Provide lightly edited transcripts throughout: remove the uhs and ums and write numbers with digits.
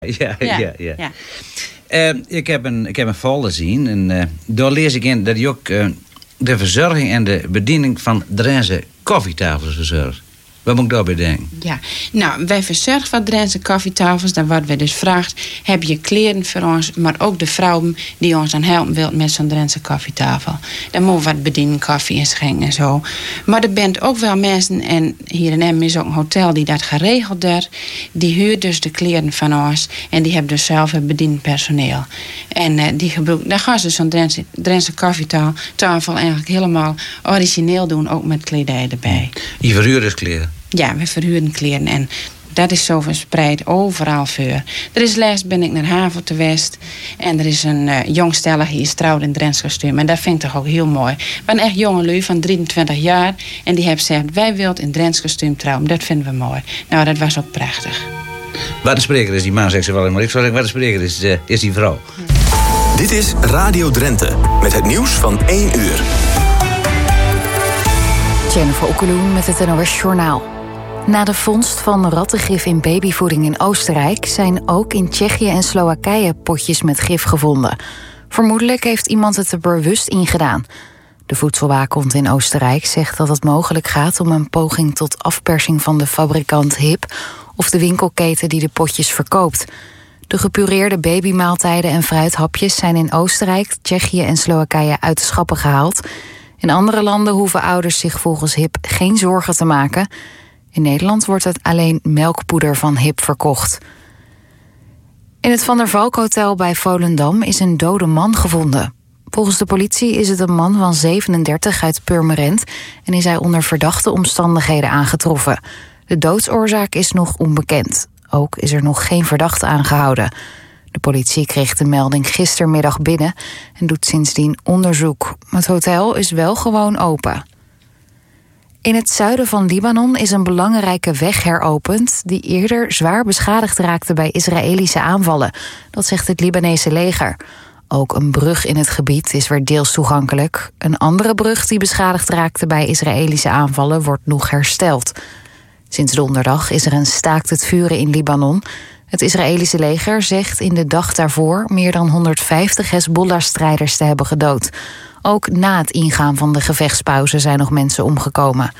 Ja. Ik heb een folder zien en daar lees ik in dat je ook de verzorging en de bediening van Drentse koffietafels verzorgt. Wat moet ik daarbij denken? Ja, nou, wij verzorgen wat Drentse koffietafels. Dan wordt we dus vraagt, heb je kleren voor ons, maar ook de vrouwen die ons aan helpen wil met zo'n Drentse koffietafel. Dan moeten we wat bedienen, koffie en schenken en zo. Maar er bent ook wel mensen, en hier in Emmen is ook een hotel die dat geregeld heeft. Die huurt dus de kleren van ons en die hebben dus zelf het bedienend personeel. En dan gaan ze zo'n Drentse koffietafel eigenlijk helemaal origineel doen, ook met kledij erbij. Je verhuurt dus kleren? Ja, we verhuren kleren en dat is zo verspreid overal voor. Er is laatst ben ik naar Havel te West en er is een jong stellig die is trouwd in Drents kostuum. En dat vind ik toch ook heel mooi. Maar een echt jonge lui van 23 jaar en die heeft gezegd, wij willen in Drents kostuum trouwen. Dat vinden we mooi. Nou, dat was ook prachtig. Wat de spreker is die man, zegt ze wel, maar ik zou zeggen, wat de spreker is die vrouw. Dit is Radio Drenthe met het nieuws van 1 uur. Jennifer Okkeloen met het NOS Journaal. Na de vondst van rattengif in babyvoeding in Oostenrijk zijn ook in Tsjechië en Slowakije potjes met gif gevonden. Vermoedelijk heeft iemand het er bewust ingedaan. De voedselwaakhond in Oostenrijk zegt dat het mogelijk gaat om een poging tot afpersing van de fabrikant HIP of de winkelketen die de potjes verkoopt. De gepureerde babymaaltijden en fruithapjes zijn in Oostenrijk, Tsjechië en Slowakije uit de schappen gehaald. In andere landen hoeven ouders zich volgens HIP geen zorgen te maken. In Nederland wordt het alleen melkpoeder van HIP verkocht. In het Van der Valk Hotel bij Volendam is een dode man gevonden. Volgens de politie is het een man van 37 uit Purmerend en is hij onder verdachte omstandigheden aangetroffen. De doodsoorzaak is nog onbekend. Ook is er nog geen verdachte aangehouden. De politie kreeg de melding gistermiddag binnen en doet sindsdien onderzoek. Het hotel is wel gewoon open. In het zuiden van Libanon is een belangrijke weg heropend die eerder zwaar beschadigd raakte bij Israëlische aanvallen. Dat zegt het Libanese leger. Ook een brug in het gebied is weer deels toegankelijk. Een andere brug die beschadigd raakte bij Israëlische aanvallen wordt nog hersteld. Sinds donderdag is er een staakt het vuren in Libanon. Het Israëlische leger zegt in de dag daarvoor meer dan 150 Hezbollah-strijders te hebben gedood. Ook na het ingaan van de gevechtspauze zijn nog mensen omgekomen.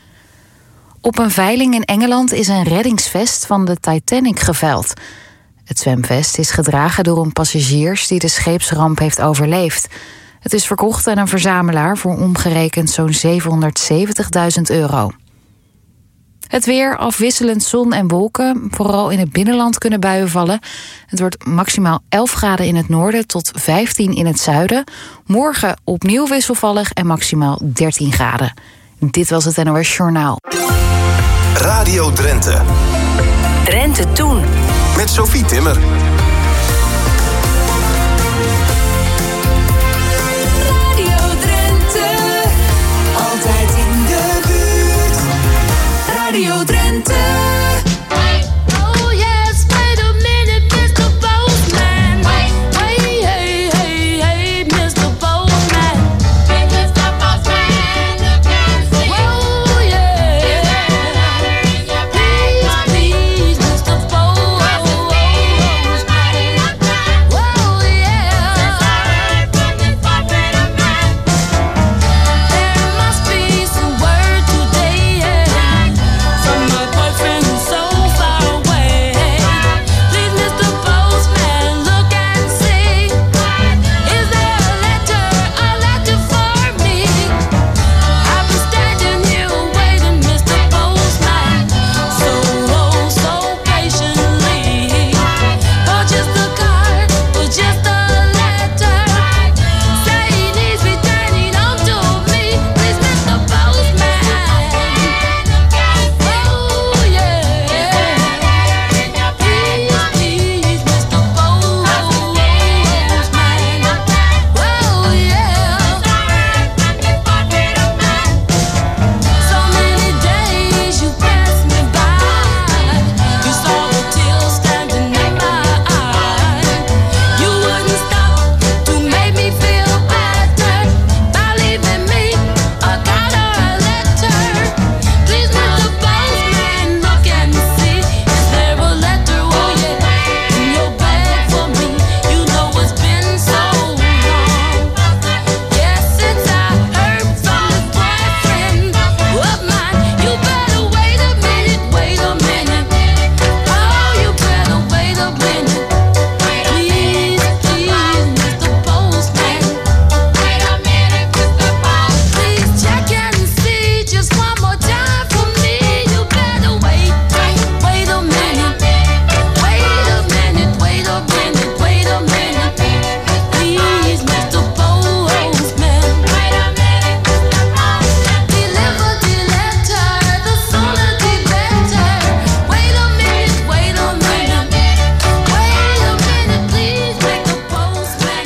Op een veiling in Engeland is een reddingsvest van de Titanic geveild. Het zwemvest is gedragen door een passagier die de scheepsramp heeft overleefd. Het is verkocht aan een verzamelaar voor omgerekend zo'n €770.000. Het weer, afwisselend zon en wolken. Vooral in het binnenland kunnen buien vallen. Het wordt maximaal 11 graden in het noorden tot 15 in het zuiden. Morgen opnieuw wisselvallig en maximaal 13 graden. Dit was het NOS Journaal. Radio Drenthe. Drenthe Toen. Met Sophie Timmer. Radio Drenthe. Altijd in de buurt. Radio Drenthe.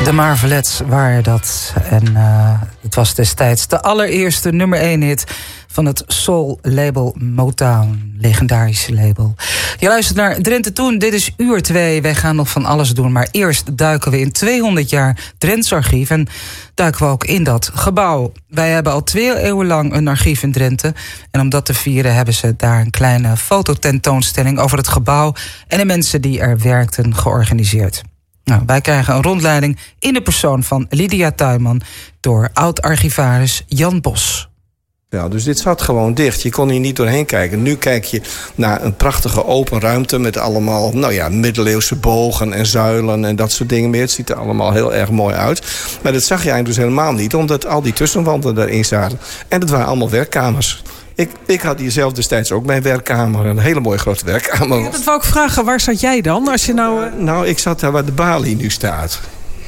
De Marvelettes waren dat. En het was destijds de allereerste nummer 1 hit van het soul-label Motown. Legendarische label. Je luistert naar Drenthe Toen. Dit is uur 2. Wij gaan nog van alles doen. Maar eerst duiken we in 200 jaar Drents archief. En duiken we ook in dat gebouw. Wij hebben al 2 eeuwen lang een archief in Drenthe. En om dat te vieren hebben ze daar een kleine fototentoonstelling over het gebouw en de mensen die er werkten georganiseerd. Nou, wij krijgen een rondleiding in de persoon van Lydia Tuinman door oud-archivaris Jan Bos. Ja, dus dit zat gewoon dicht. Je kon hier niet doorheen kijken. Nu kijk je naar een prachtige open ruimte met allemaal middeleeuwse bogen en zuilen en dat soort dingen meer. Het ziet er allemaal heel erg mooi uit. Maar dat zag je eigenlijk dus helemaal niet, omdat al die tussenwanden daarin zaten. En het waren allemaal werkkamers. Ik had hier zelf destijds ook mijn werkkamer. Een hele mooie grote werkkamer. Ja, dat wou ik vragen. Waar zat jij dan? Als je nou... ik zat daar waar de balie nu staat.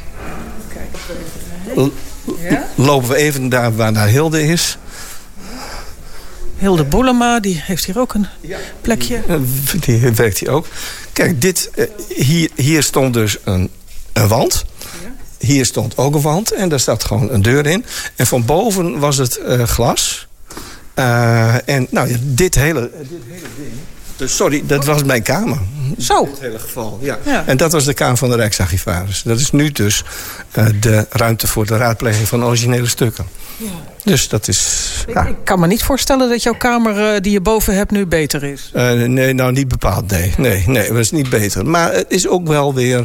Ja? Lopen we even daar waar naar Hilde is. Hilde Boelema, die heeft hier ook een plekje. Die werkt hier ook. Kijk, hier stond dus een wand. Hier stond ook een wand. En daar zat gewoon een deur in. En van boven was het glas. Dit hele ding. Dus sorry, dat was mijn kamer. Zo. In het hele geval, ja. En dat was de kamer van de Rijksarchivaris. Dat is nu dus de ruimte voor de raadpleging van originele stukken. Ja. Dus dat is... Ja. Ik kan me niet voorstellen dat jouw kamer die je boven hebt nu beter is. Nee, nou niet bepaald, nee. Nee, dat is niet beter. Maar het is ook wel weer...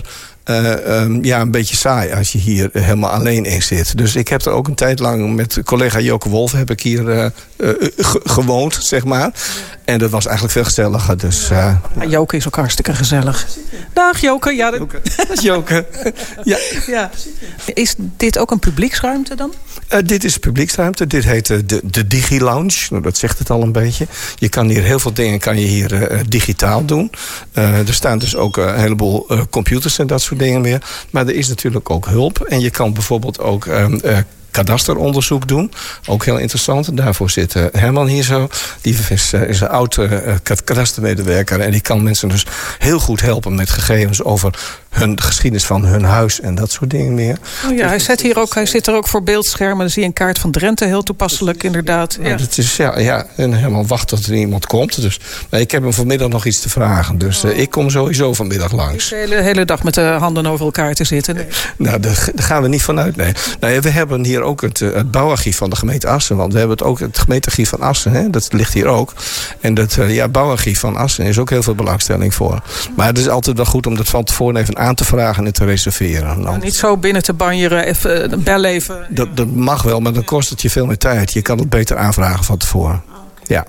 een beetje saai als je hier helemaal alleen in zit. Dus ik heb er ook een tijd lang met collega Joke Wolf heb ik hier gewoond, zeg maar. En dat was eigenlijk veel gezelliger. Dus, Joke is ook hartstikke gezellig. Dag Joke. Ja, dat is Joke. Ja. Is dit ook een publieksruimte dan? Dit is publieksruimte. Dit heet de Digi-Lounge. Nou, dat zegt het al een beetje. Je kan hier heel veel dingen digitaal doen. Er staan dus ook een heleboel computers en dat soort dingen meer. Maar er is natuurlijk ook hulp. En je kan bijvoorbeeld ook kadasteronderzoek doen. Ook heel interessant. Daarvoor zit Herman hier zo. Die is een oud kadastermedewerker. En die kan mensen dus heel goed helpen met gegevens over de geschiedenis van hun huis en dat soort dingen meer. Oh ja, hij zit er ook voor beeldschermen. Dan zie je een kaart van Drenthe, heel toepasselijk inderdaad. Ja. Dat is, en Herman wacht tot er iemand komt. Dus, maar ik heb hem vanmiddag nog iets te vragen. Dus ik kom sowieso vanmiddag langs. De hele dag met de handen over elkaar te zitten. Nee. Nou, daar gaan we niet vanuit, nee. Nou, we hebben hier ook het bouwarchief van de gemeente Assen. Want we hebben ook het gemeentearchief van Assen. Hè? Dat ligt hier ook. En dat bouwarchief van Assen is ook heel veel belangstelling voor. Maar het is altijd wel goed om dat van tevoren even aan te vragen en te reserveren. Nou, niet zo binnen te banjeren, even bel even. Dat mag wel, maar dan kost het je veel meer tijd. Je kan het beter aanvragen van tevoren. Ja.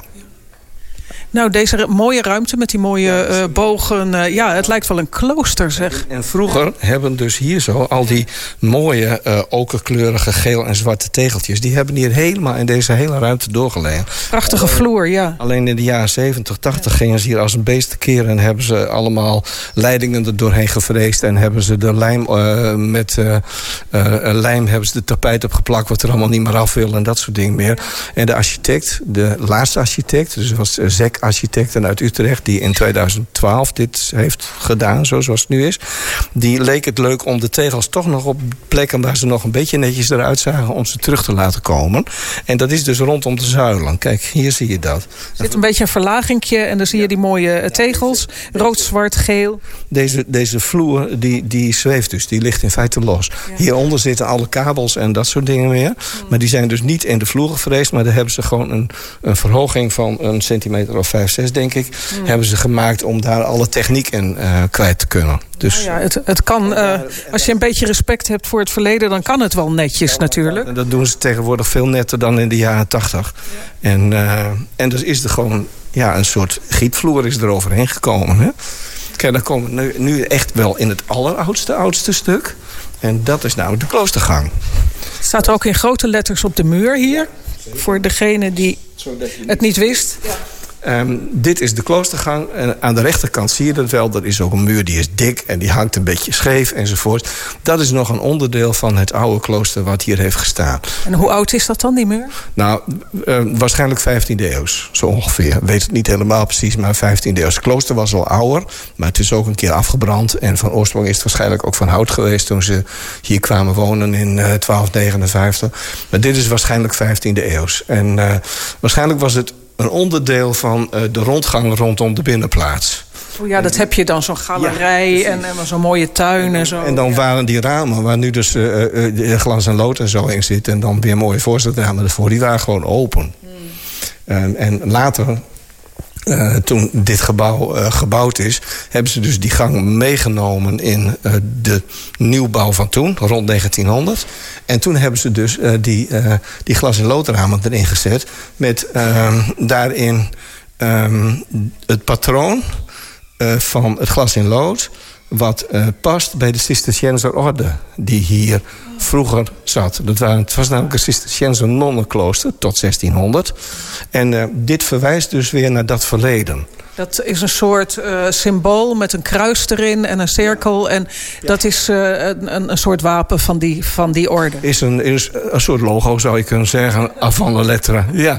Nou, deze mooie ruimte met die mooie bogen. Het lijkt wel een klooster, zeg. En vroeger hebben dus hier zo al die mooie okerkleurige geel en zwarte tegeltjes. Die hebben hier helemaal in deze hele ruimte doorgelegen. Prachtige vloer, ja. Alleen in de jaren 70, 80 gingen ze hier als een beest keren. En hebben ze allemaal leidingen er doorheen gevreesd. En hebben ze de lijm met lijm hebben ze de tapijt opgeplakt. Wat er allemaal niet meer af wil en dat soort dingen meer. En de architect, de laatste architect, dus was Zek architecten uit Utrecht, die in 2012 dit heeft gedaan, zoals het nu is. Die leek het leuk om de tegels toch nog op plekken waar ze nog een beetje netjes eruit zagen, om ze terug te laten komen. En dat is dus rondom de zuilen. Kijk, hier zie je dat. Er zit een beetje een verlagingje en dan zie je die mooie tegels. Rood, zwart, geel. Deze vloer, die zweeft dus. Die ligt in feite los. Ja. Hieronder zitten alle kabels en dat soort dingen meer. Maar die zijn dus niet in de vloer gevreesd, maar daar hebben ze gewoon een verhoging van een centimeter of 5, 6, denk ik, hebben ze gemaakt om daar alle techniek in kwijt te kunnen. Dus, het kan, als je een beetje respect hebt voor het verleden, dan kan het wel netjes natuurlijk. En dat doen ze tegenwoordig veel netter dan in de jaren 80. Ja. En dus is er gewoon een soort gietvloer is er overheen gekomen. Hè? Kijk, dan komen we nu echt wel in het oudste stuk. En dat is nou de kloostergang. Het staat ook in grote letters op de muur hier. Voor degene die het niet wist. Dit is de kloostergang. En aan de rechterkant zie je dat wel. Er is ook een muur die is dik en die hangt een beetje scheef enzovoort. Dat is nog een onderdeel van het oude klooster wat hier heeft gestaan. En hoe oud is dat dan, die muur? Nou, waarschijnlijk 15e eeuws, zo ongeveer. Ik weet het niet helemaal precies, maar 15e eeuws. Het klooster was al ouder, maar het is ook een keer afgebrand. En van oorsprong is het waarschijnlijk ook van hout geweest toen ze hier kwamen wonen in 1259. Maar dit is waarschijnlijk 15e eeuws. En waarschijnlijk was het een onderdeel van de rondgang rondom de binnenplaats. Oh ja, dat heb je dan, zo'n galerij en zo'n mooie tuin en zo. En dan waren die ramen, waar nu dus glas en lood en zo in zit... en dan weer mooie voorzetsramen ervoor, die waren gewoon open. En later, toen dit gebouw gebouwd is... hebben ze dus die gang meegenomen in de nieuwbouw van toen, rond 1900. En toen hebben ze dus die glas- en loodramen erin gezet... met daarin het patroon van het glas in lood... wat past bij de Cisterciënzer orde die hier vroeger zat. Het was namelijk een Cisterciënzer nonnenklooster tot 1600. En dit verwijst dus weer naar dat verleden. Dat is een soort symbool met een kruis erin en een cirkel. En dat is een soort wapen van die orde. Is een soort logo, zou je kunnen zeggen. Avant la lettre. Ja.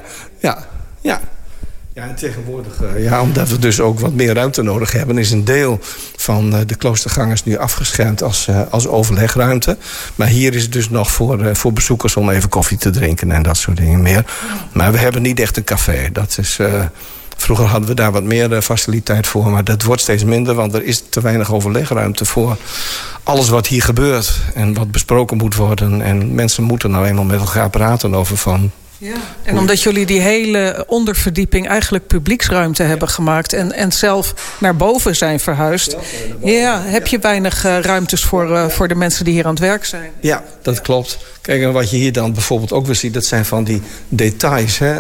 Ja, en tegenwoordig, omdat we dus ook wat meer ruimte nodig hebben... is een deel van de kloostergangers nu afgeschermd als overlegruimte. Maar hier is het dus nog voor bezoekers om even koffie te drinken... en dat soort dingen meer. Maar we hebben niet echt een café. Dat is... Vroeger hadden we daar wat meer faciliteit voor, maar dat wordt steeds minder... want er is te weinig overlegruimte voor alles wat hier gebeurt... en wat besproken moet worden. En mensen moeten nou eenmaal met elkaar praten over van... Ja. En omdat jullie die hele onderverdieping eigenlijk publieksruimte hebben gemaakt... en zelf naar boven zijn verhuisd... heb je weinig ruimtes voor de mensen die hier aan het werk zijn. Ja, dat klopt. Kijk, en wat je hier dan bijvoorbeeld ook weer ziet... dat zijn van die details. Hè?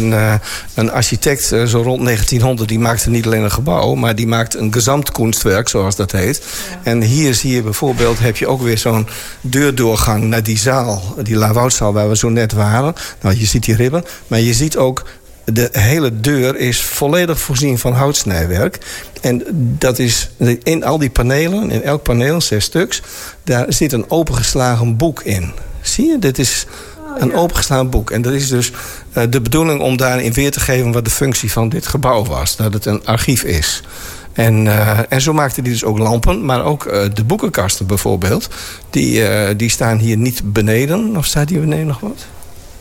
Een architect zo rond 1900... die maakte niet alleen een gebouw... maar die maakt een gezamtkunstwerk, zoals dat heet. Ja. En hier zie je bijvoorbeeld... heb je ook weer zo'n deurdoorgang naar die zaal... die La Woudzaal waar we zo net waren. Nou, je ziet die ribben. Maar je ziet ook... de hele deur is volledig voorzien van houtsnijwerk. En dat is in al die panelen... in elk paneel, 6 stuks... daar zit een opengeslagen boek in... Zie je, dit is een opengeslagen boek. En dat is dus de bedoeling om daarin weer te geven... wat de functie van dit gebouw was. Dat het een archief is. En zo maakte hij dus ook lampen. Maar ook de boekenkasten bijvoorbeeld. Die staan hier niet beneden. Of staat hier beneden nog wat?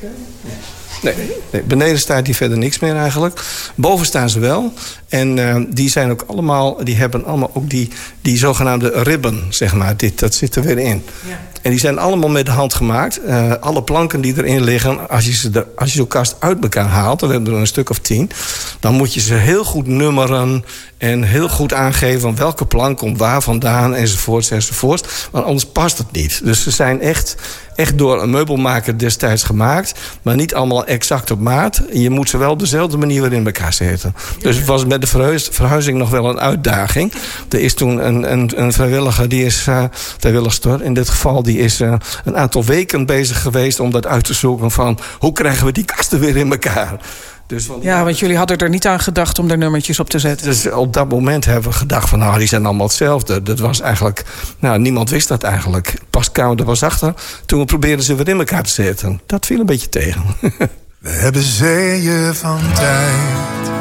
Nee, beneden staat hier verder niks meer eigenlijk. Boven staan ze wel. En die hebben allemaal ook die zogenaamde ribben, zeg maar. Dat zit er weer in. Ja. En die zijn allemaal met de hand gemaakt. Alle planken die erin liggen, als je zo'n kast uit elkaar haalt... dan hebben we er een stuk of 10... dan moet je ze heel goed nummeren... en heel goed aangeven welke plank komt waar vandaan... enzovoort. Want anders past het niet. Dus ze zijn echt door een meubelmaker destijds gemaakt... maar niet allemaal exact op maat. Je moet ze wel op dezelfde manier weer in elkaar zetten. Dus het was met de verhuizing nog wel een uitdaging. Er is toen een vrijwilliger, die is vrijwilligster in dit geval... die is een aantal weken bezig geweest om dat uit te zoeken... van hoe krijgen we die kasten weer in elkaar... Dus, want jullie hadden er niet aan gedacht om er nummertjes op te zetten. Dus op dat moment hebben we gedacht van... die zijn allemaal hetzelfde. Dat was eigenlijk... niemand wist dat eigenlijk. Pas kwamen we er pas achter. Toen we probeerden ze weer in elkaar te zetten. Dat viel een beetje tegen. We hebben zeeën van tijd.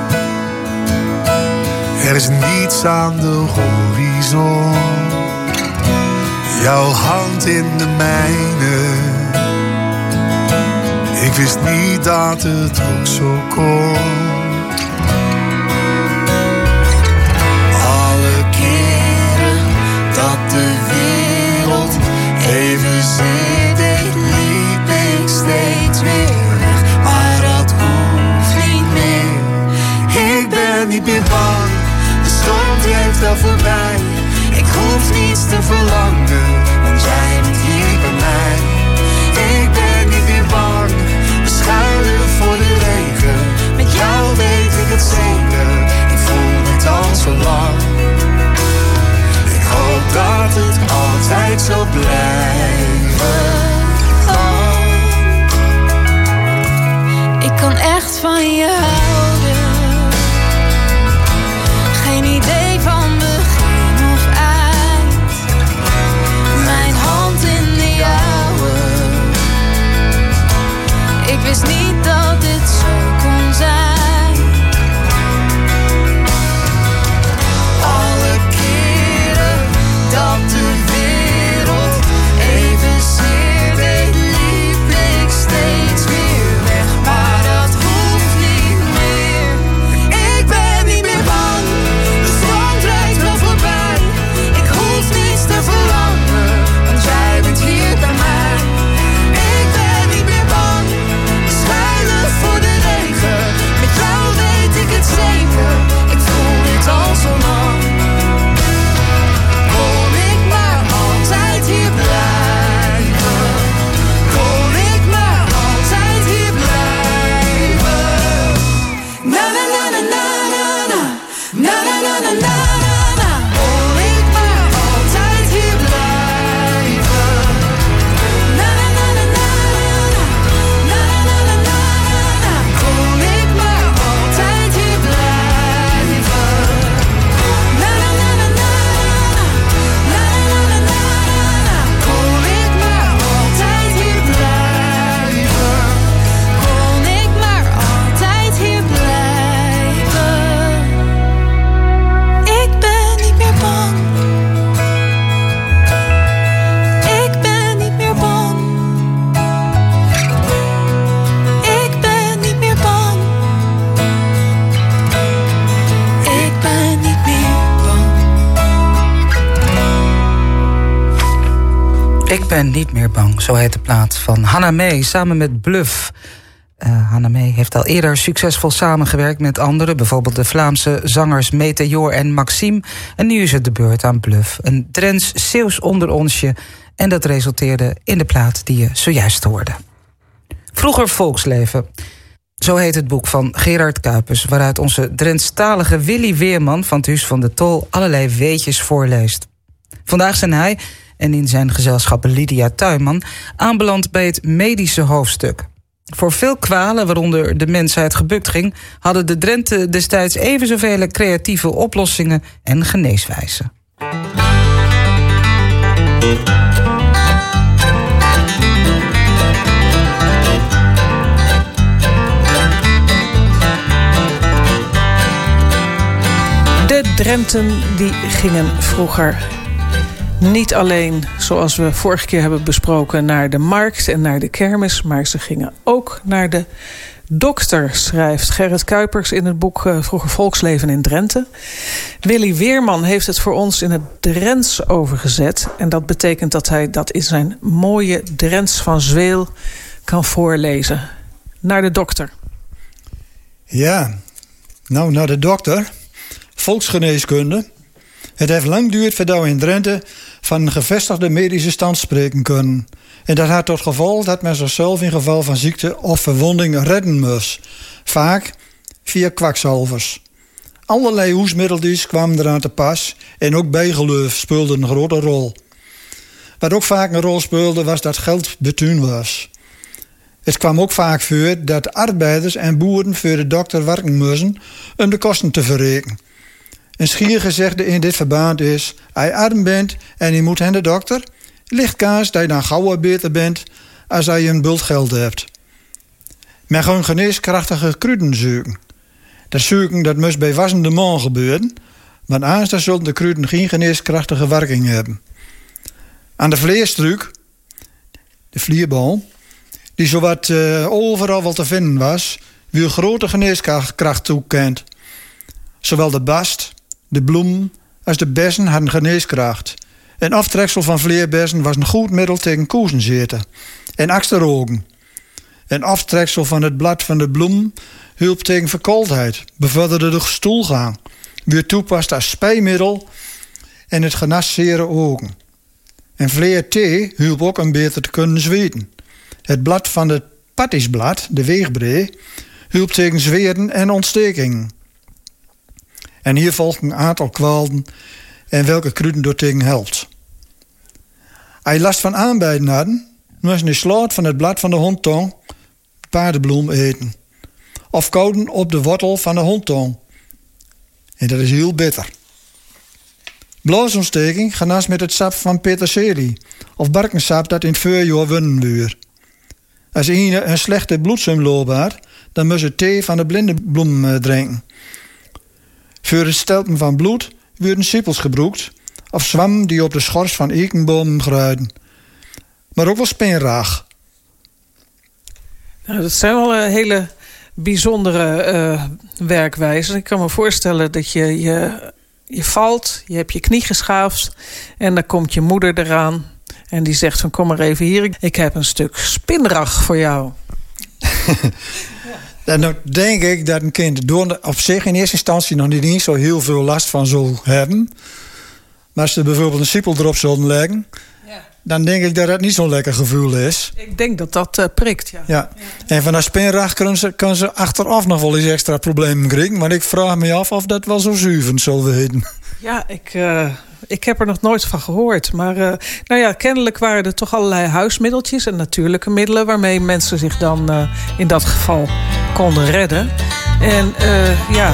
Er is niets aan de horizon. Jouw hand in de mijne... Ik wist niet dat het ook zo kon. Alle keren dat de wereld even zit, liep ik steeds weer weg. Maar dat hoeft niet meer. Ik ben niet meer bang, de storm drijft al voorbij. Ik hoef niets te verlangen, want jij bent hier bij mij. Ik ben niet meer bang, we schuilen voor de regen. Met jou weet ik het zeker, ik voel het al zo lang. Ik hoop dat het altijd zo blijven. Ik kan echt van je houden. Ik ben niet meer bang, zo heet de plaat van Hannah May samen met Bluff. Hannah May heeft al eerder succesvol samengewerkt met anderen, bijvoorbeeld de Vlaamse zangers Meteor en Maxime. En nu is het de beurt aan Bluff, een Drents Zeeuws onderonsje. En dat resulteerde in de plaat die je zojuist hoorde. Vroeger volksleven. Zo heet het boek van Gerard Kuipers, waaruit onze Drentstalige Willy Weerman van het Huis van de Tol allerlei weetjes voorleest. Vandaag zijn hij en in zijn gezelschap Lydia Tuinman aanbeland bij het medische hoofdstuk. Voor veel kwalen waaronder de mensheid gebukt ging, hadden de Drenten destijds even zoveel creatieve oplossingen en geneeswijzen. De Drenten die gingen vroeger niet alleen, zoals we vorige keer hebben besproken, naar de markt en naar de kermis, maar ze gingen ook naar de dokter, schrijft Gerrit Kuipers in het boek Vroeger Volksleven in Drenthe. Willy Weerman heeft het voor ons in het Drents overgezet. En dat betekent dat hij dat in zijn mooie Drents van Zweel kan voorlezen. Naar de dokter. Ja, nou naar de dokter. Volksgeneeskunde. Het heeft lang geduurd voordat we in Drenthe van een gevestigde medische stand spreken kunnen. En dat had tot gevolg dat men zichzelf in geval van ziekte of verwonding redden moest. Vaak via kwakzalvers. Allerlei hoesmiddeltjes kwamen eraan te pas en ook bijgeloof speelde een grote rol. Wat ook vaak een rol speelde was dat geld betuin was. Het kwam ook vaak voor dat arbeiders en boeren voor de dokter werken moesten om de kosten te verrekenen. Een schiergezegde in dit verband is: als je arm bent en je moet naar de dokter, ligt kaas dat je dan gauw beter bent als je een bult geld hebt. Men gaat geneeskrachtige kruiden zoeken. Dat zoeken dat moest bij wassende man gebeuren, want anders zullen de kruiden geen geneeskrachtige werking hebben. Aan de vleerstruik, de vlierbal, die zowat overal wel te vinden was, wie grote geneeskracht toekent. Zowel de bast, de bloem als de bessen hadden geneeskracht. Een aftreksel van vleerbessen was een goed middel tegen koezenzeten en aksterogen. Een aftreksel van het blad van de bloem hielp tegen verkoudheid, bevorderde de stoelgang, werd toepast als spijmiddel en het genas zere ogen. En vleerthee hielp ook om beter te kunnen zweten. Het blad van het pattisblad, de weegbree, hielp tegen zweren en ontstekingen. En hier volgen een aantal kwalen en welke kruiden door tegen helpt. Als je last van aanbijten hadden, moest je sloot van het blad van de hondtong paardenbloem eten. Of kouden op de wortel van de hondtong. En dat is heel bitter. Blaasontsteking genas met het sap van peterselie of barkensap dat in het voorjaar wunnen weer. Als je een slechte bloedsomloop had, dan moest je thee van de blindebloem drinken. Voor het stelten van bloed werden sippels gebruikt of zwammen die op de schors van eikenbomen groeiden. Maar ook wel speenraag. Nou, dat zijn wel hele bijzondere werkwijzen. Ik kan me voorstellen dat je valt, je hebt je knie geschaafd en dan komt je moeder eraan en die zegt van kom maar even hier, ik heb een stuk spinrag voor jou. En dan denk ik dat een kind door op zich in eerste instantie nog niet zo heel veel last van zal hebben. Maar als ze bijvoorbeeld een siepel erop zullen leggen, dan denk ik dat dat niet zo'n lekker gevoel is. Ik denk dat dat prikt, ja. En van dat spinrag kan ze achteraf nog wel eens extra problemen krijgen. Maar ik vraag me af of dat wel zo zuivend zal weten. Ja, ik heb er nog nooit van gehoord. Maar nou ja, kennelijk waren er toch allerlei huismiddeltjes en natuurlijke middelen waarmee mensen zich dan in dat geval konden redden. En ja.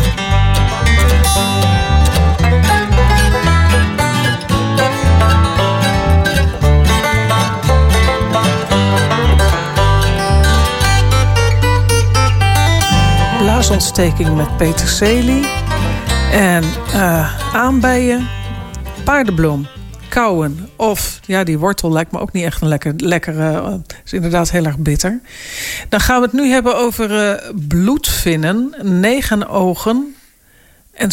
Blaasontsteking met peterselie en aanbijen, paardenbloem, kauwen of ja, die wortel lijkt me ook niet echt een lekkere, is inderdaad heel erg bitter. Dan gaan we het nu hebben over bloedvinnen, negenogen en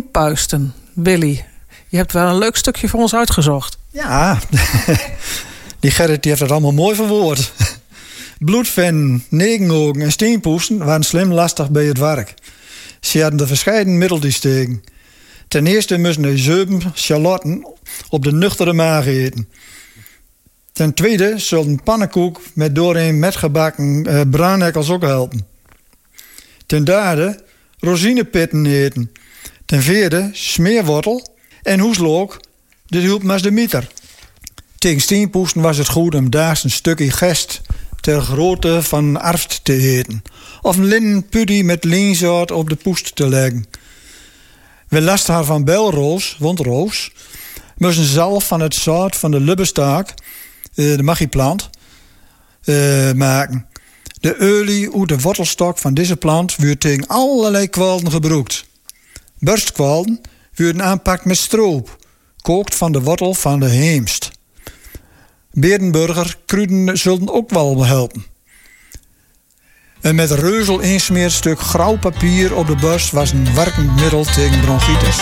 steenpuisten. Willy, je hebt wel een leuk stukje voor ons uitgezocht. Ja, Die Gerrit die heeft het allemaal mooi verwoord. Bloedvennen, negenogen en steenpoesten waren slim lastig bij het werk. Ze hadden de verscheiden middelen steken. Ten eerste moesten de zeupen charlotten op de nuchtere maag eten. Ten tweede zullen pannenkoek met doorheen metgebakken bruinekkels ook helpen. Ten derde rozinepitten eten. Ten vierde smeerwortel en hoeslook, dit hielp met de mieter. Tegen steenpoesten was het goed om daags een stukje gest ter grootte van arft te eten. Of een linnen puddy met leenzout op de poest te leggen. We lasten haar van belroos, wondroos, moesten zalf van het zout van de lubbestaak, de magieplant, maken. De olie uit de wortelstok van deze plant wordt tegen allerlei kwalten gebruikt. Burstkwalten worden aanpakt met stroop, kookt van de wortel van de heemst. Berenburger kruiden zullen ook wel helpen. Een met reuzel insmeerd stuk grauw papier op de borst was een werkend middel tegen bronchitis.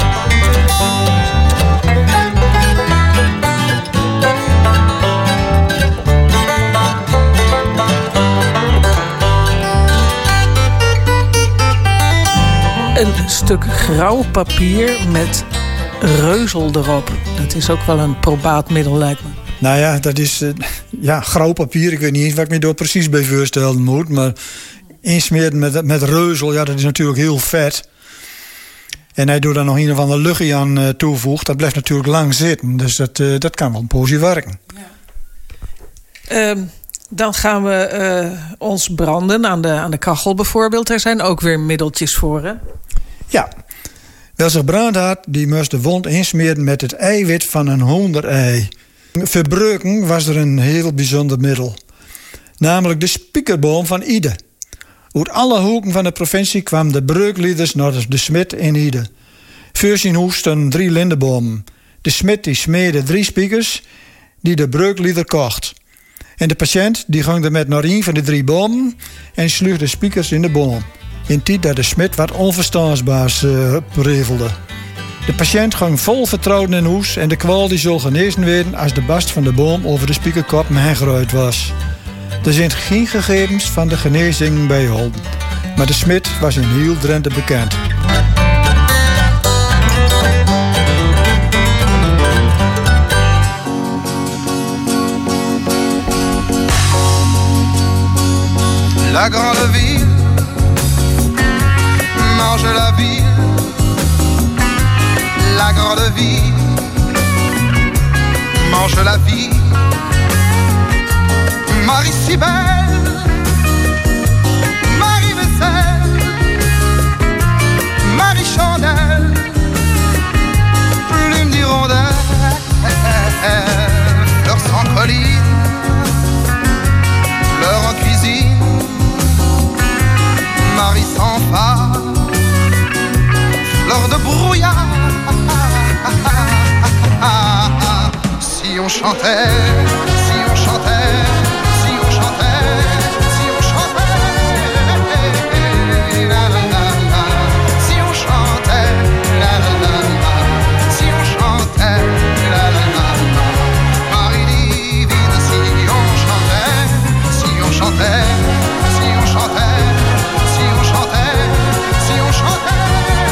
Een stuk grauw papier met reuzel erop. Dat is ook wel een probaat middel, lijkt me. Nou ja, dat is grauw papier. Ik weet niet eens wat ik me daar precies bij voorstellen moet. Maar insmeren met reuzel, ja, dat is natuurlijk heel vet. En hij doet daar nog een of ander luchtje aan toevoegt. Dat blijft natuurlijk lang zitten. Dus dat kan wel een poosje werken. Ja. Dan gaan we ons branden aan de kachel bijvoorbeeld. Er zijn ook weer middeltjes voor, hè? Ja. Wel zich brand had, die moest de wond insmeren met het eiwit van een hoenderei. Verbreuken was er een heel bijzonder middel. Namelijk de spiekerboom van Ide. Uit alle hoeken van de provincie kwamen de breuklieders naar de smid in Ide. Voor zijn hoes stonden 3 lindenbomen. De smid die smeerde 3 spiekers die de breuklieder kocht. En de patiënt die ging er met naar een van de 3 bomen en sloeg de spiekers in de boom. In tijd dat de smid wat onverstaanbaars prevelde. De patiënt ging vol vertrouwen in huis en de kwal die zal genezen werden als de bast van de boom over de spiekerkop meegeruid was. Er zijn geen gegevens van de genezing bijgehouden, maar de smid was in heel Drenthe bekend. La grande ville, mange la ville. La grande ville, mange la vie. Marie si belle, Marie Vaisselle, Marie Chandelle, plume d'hirondelle, fleurs sans colline, fleurs en cuisine, Marie sans phare, fleurs de brouillard. Si on chantait, si on chantait, si on chantait, si on chantait, la la la la. Si on chantait, la la la la. Si on chantait, la la la la. Marie divine, si on chantait, si on chantait, si on chantait, si on chantait, si on chantait,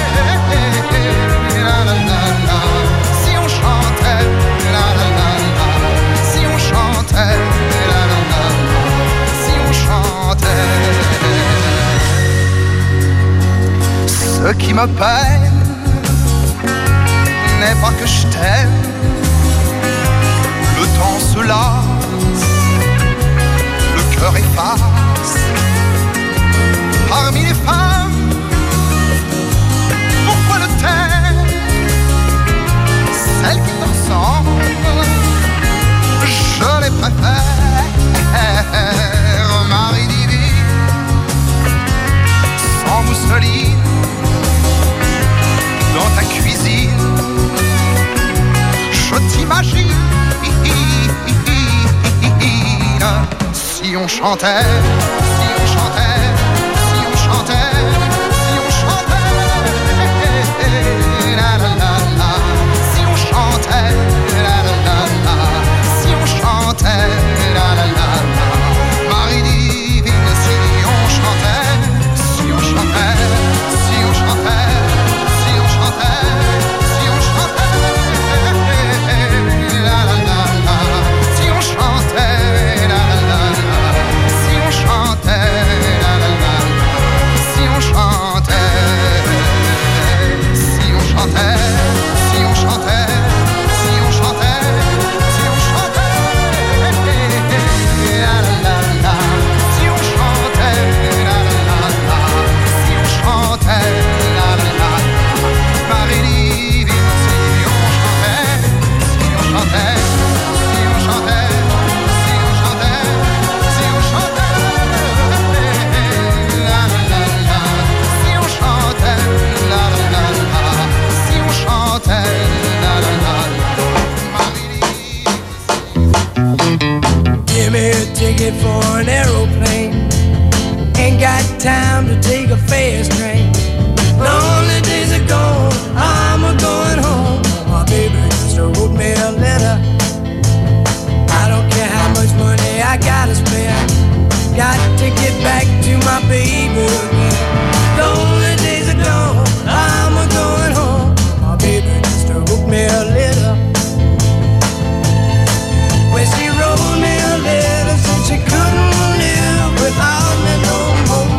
la la la la. Si on chantait, la la la la. Si on chantait, la la la la. Si on chantait. Ce qui me peine n'est pas que je t'aime. Le temps se lasse, le cœur efface. Parmi les femmes, pourquoi le taire? Celles qui te ressemblent, je les préfère. Marie divine, sans mousseline, dans ta cuisine, je t'imagine. Si on chantait, si on chantait, si on chantait, si on chantait, la la la la. Si on chantait, la la la la. Si on chantait. ticket for an aeroplane. Ain't got time to take a fast train. Lonely days are gone, I'm a-going home. My baby just wrote me a letter. I don't care how much money I gotta spare. Got to get back to my baby again. Lonely days are gone, I'm a-going home. My baby just wrote me a letter. When she wrote me a letter, said she couldn't live without me no more.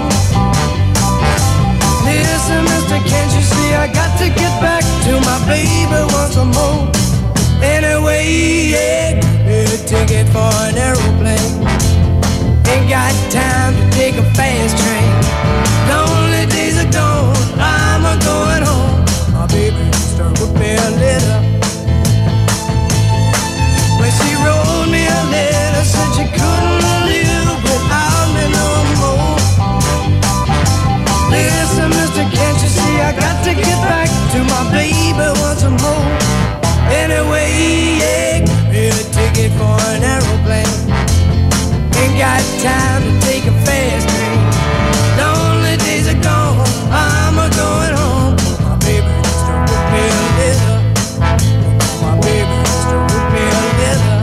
Listen, mister, can't you see I got to get back to my baby once more. Anyway, yeah, get a ticket for an aeroplane. Ain't got time to take a fast train. Lonely days are gone, I'm a-going home. My baby just wrote me a letter. When she wrote me a letter, said she couldn't live without me no more. Listen, mister, can't you see I got to get back to my baby once more. Anyway, yeah, get a ticket for an aeroplane. Ain't got time to take a fast train. Lonely days are gone, I'm a-going home. My baby just wrote me a letter. My baby just wrote me a letter.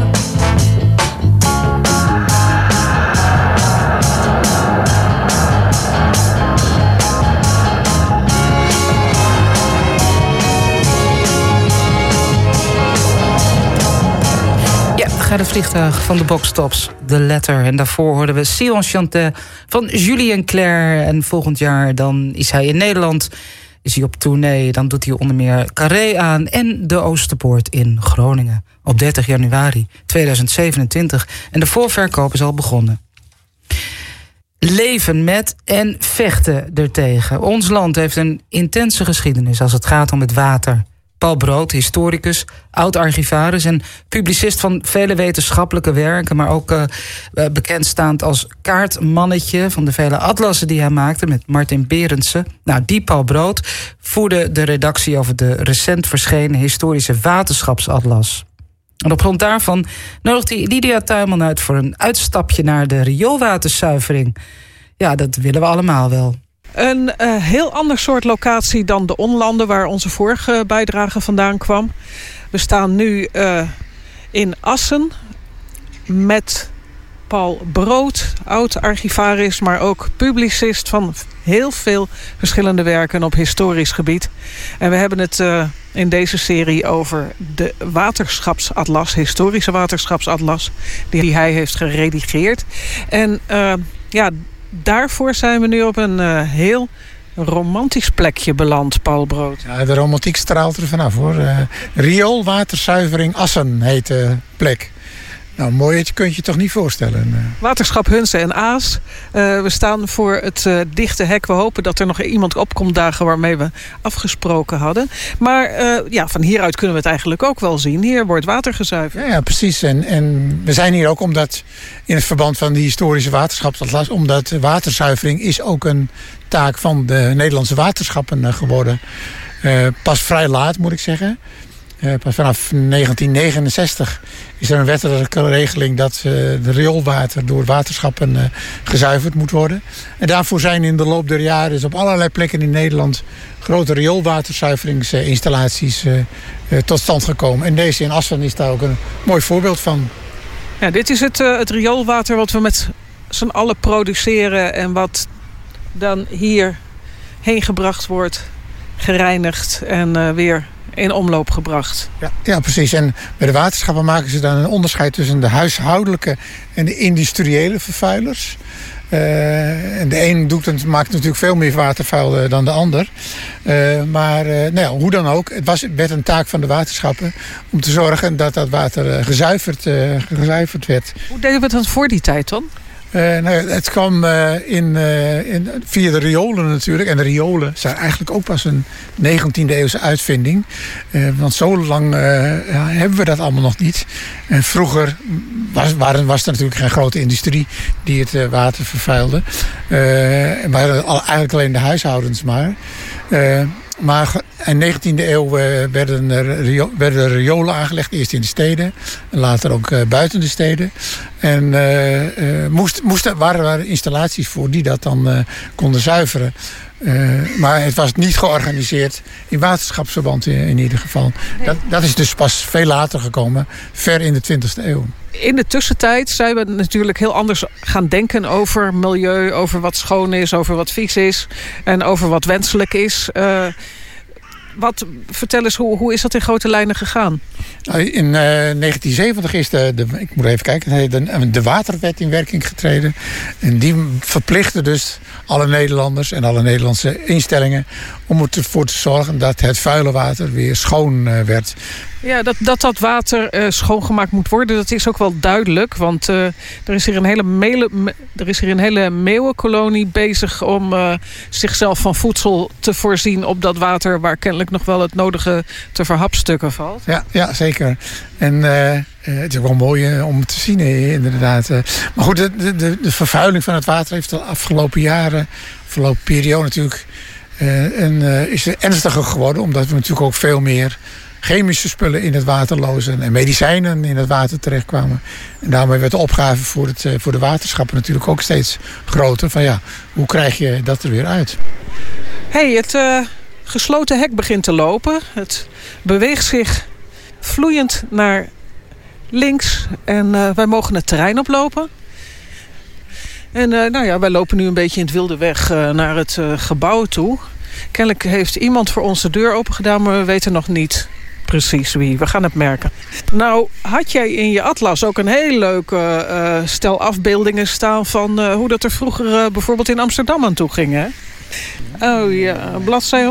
Gaat het vliegtuig van de Boxtops, The Letter. En daarvoor hoorden we Si on chantait van Julien Clerc. En volgend jaar dan is hij in Nederland, is hij op tournee. Dan doet hij onder meer Carré aan en de Oosterpoort in Groningen. Op 30 januari 2027. En de voorverkoop is al begonnen. Leven met en vechten ertegen. Ons land heeft een intense geschiedenis als het gaat om het water. Paul Brood, historicus, oud-archivaris en publicist van vele wetenschappelijke werken, maar ook bekendstaand als kaartmannetje van de vele atlassen die hij maakte met Martin Berendsen. Nou, die Paul Brood voerde de redactie over de recent verschenen historische waterschapsatlas. En op grond daarvan nodigt hij Lydia Tuinman uit voor een uitstapje naar de rioolwaterzuivering. Ja, dat willen we allemaal wel. Een heel ander soort locatie dan de Onlanden, waar onze vorige bijdrage vandaan kwam. We staan nu in Assen met Paul Brood, oud-archivaris, maar ook publicist van heel veel verschillende werken op historisch gebied. En we hebben het in deze serie over de waterschapsatlas, historische waterschapsatlas, die hij heeft geredigeerd. En daarvoor zijn we nu op een heel romantisch plekje beland, Paul Brood. Ja, de romantiek straalt er vanaf, hoor. Rioolwaterzuivering Assen heet de plek. Nou, mooi, je kunt je toch niet voorstellen. Waterschap Hunze en Aas. We staan voor het dichte hek. We hopen dat er nog iemand opkomt dagen waarmee we afgesproken hadden. Maar van hieruit kunnen we het eigenlijk ook wel zien. Hier wordt water gezuiverd. Ja, precies. En we zijn hier ook omdat, in het verband van die historische waterschapsatlas, omdat waterzuivering is ook een taak van de Nederlandse waterschappen geworden. Pas vrij laat, moet ik zeggen. Pas vanaf 1969 is er een wettelijke regeling dat de rioolwater door waterschappen gezuiverd moet worden. En daarvoor zijn in de loop der jaren dus op allerlei plekken in Nederland grote rioolwaterzuiveringsinstallaties tot stand gekomen. En deze in Assen is daar ook een mooi voorbeeld van. Ja, dit is het rioolwater wat we met z'n allen produceren en wat dan hier heen gebracht wordt, gereinigd en weer in omloop gebracht. Ja, precies. En bij de waterschappen maken ze dan een onderscheid tussen de huishoudelijke en de industriële vervuilers. En de een maakt natuurlijk veel meer watervuil dan de ander. Hoe dan ook, het werd een taak van de waterschappen om te zorgen dat dat water gezuiverd werd. Hoe deden we het dan voor die tijd dan? Het kwam via de riolen natuurlijk. En de riolen zijn eigenlijk ook pas een 19e eeuwse uitvinding. Want zo lang hebben we dat allemaal nog niet. En vroeger was er natuurlijk geen grote industrie die het water vervuilde. Maar eigenlijk alleen de huishoudens maar. Maar in de 19e eeuw werden er riolen aangelegd. Eerst in de steden en later ook buiten de steden. En waren er installaties voor die dat dan konden zuiveren. Maar het was niet georganiseerd in waterschapsverband in ieder geval. Nee. Dat is dus pas veel later gekomen, ver in de 20e eeuw. In de tussentijd zijn we natuurlijk heel anders gaan denken over milieu, over wat schoon is, over wat vies is en over wat wenselijk is. Vertel eens, hoe is dat in grote lijnen gegaan? In 1970 is ik moet even kijken, de waterwet in werking getreden. En die verplichtte dus alle Nederlanders en alle Nederlandse instellingen om ervoor te zorgen dat het vuile water weer schoon werd. Ja, dat water schoongemaakt moet worden, dat is ook wel duidelijk. Want er is hier een hele meeuwenkolonie bezig om zichzelf van voedsel te voorzien op dat water waar kennelijk nog wel het nodige te verhapstukken valt. Ja, zeker. En het is wel mooi om te zien, inderdaad. Maar goed, de vervuiling van het water heeft de afgelopen periode natuurlijk is ernstiger geworden. Omdat we natuurlijk ook veel meer chemische spullen in het water lozen en medicijnen in het water terechtkwamen. En daarmee werd de opgave voor de waterschappen natuurlijk ook steeds groter. Van hoe krijg je dat er weer uit? Het gesloten hek begint te lopen. Het beweegt zich vloeiend naar links en wij mogen het terrein oplopen. En wij lopen nu een beetje in het wilde weg naar het gebouw toe. Kennelijk heeft iemand voor ons de deur open gedaan, maar we weten nog niet precies wie. We gaan het merken. Nou, had jij in je atlas ook een heel leuke stel afbeeldingen staan van hoe dat er vroeger bijvoorbeeld in Amsterdam aan toe ging, hè? Oh ja, bladzij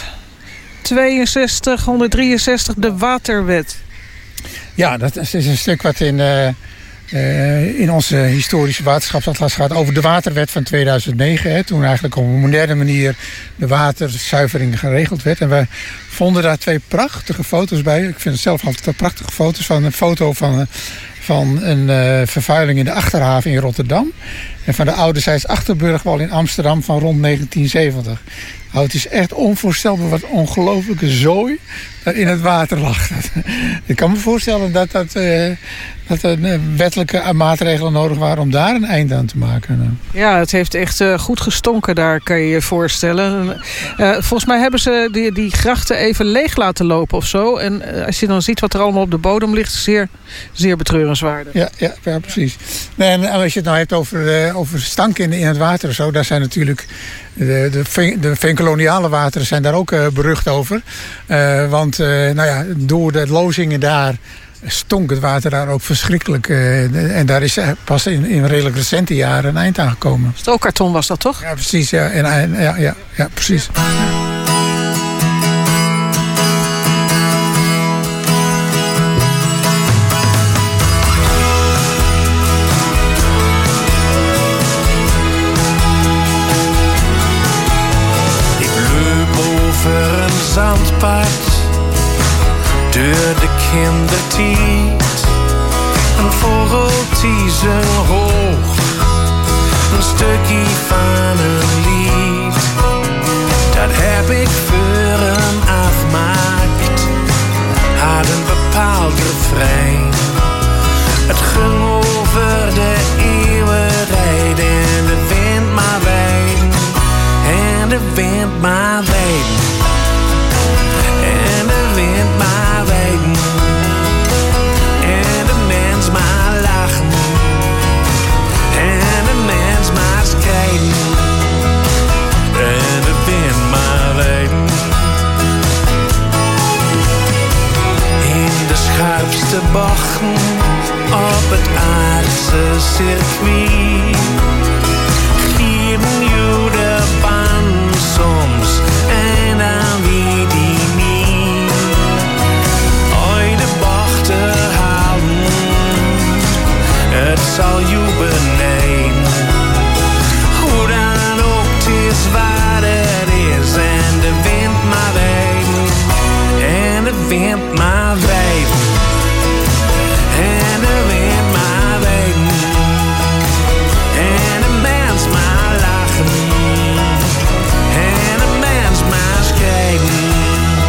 162, 163, de waterwet. Ja, dat is een stuk wat in onze historische waterschapsatlas gaat over de waterwet van 2009. Hè, toen eigenlijk op een moderne manier de waterzuivering geregeld werd. En we vonden daar 2 prachtige foto's bij. Ik vind het zelf altijd prachtige foto's. Van een foto van een vervuiling in de Achterhaven in Rotterdam. En van de ouderzijds Achterburgwal in Amsterdam van rond 1970. Nou, het is echt onvoorstelbaar wat ongelooflijke zooi daar in het water lag. Ik kan me voorstellen dat er wettelijke maatregelen nodig waren om daar een eind aan te maken. Ja, het heeft echt goed gestonken daar, kan je je voorstellen. Volgens mij hebben ze die grachten even leeg laten lopen of zo. En als je dan ziet wat er allemaal op de bodem ligt, zeer, zeer betreurenswaardig. Ja, precies. En als je het nou hebt over stank in het water of zo, daar zijn natuurlijk de veenkoloniale wateren zijn daar ook berucht over. Want door de lozingen daar stonk het water daar ook verschrikkelijk. En daar is pas in redelijk recente jaren een eind aan gekomen. Stookkarton was dat toch? Ja, precies. Ja, precies. Zandpad door de kindertijd. Een vogeltje zong hoog, een stukje van een lied. Dat heb ik voor hem afmaakt, had een bepaald refrein. Het ging over de eeuwenrijd en de wind maar wijn. En de wind maar wijn. En de wind maar weten. En de mens maar lachen. En de mens maar schrijven. En de wind maar weten. In de scherpste bochten op het aardse circuit geven je de baan soms en dan wie die niet. Oi de bochten houden, het zal je beneden. Hoe dan ook, het is waar het is en de wind maar weten. En de wind maar weten. En de wind maar weten. En de mens maar lachen. En de mens maar schrijven.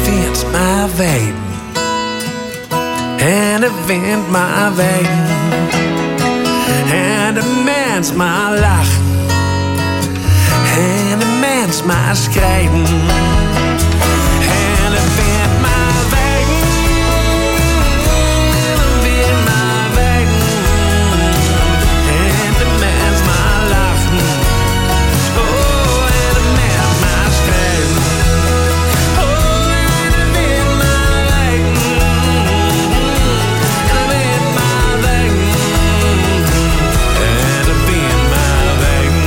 vindt maar wijden. En de wind maar wijden. En de mens maar lachen. En de mens maar schrijven. En de wind maar wijden. En de wind maar wijden. En de mens maar lachen. Oh, en de mens maar schrijven. Oh, en de wind maar wijden. En de wind maar wijden. En de wind maar wijden.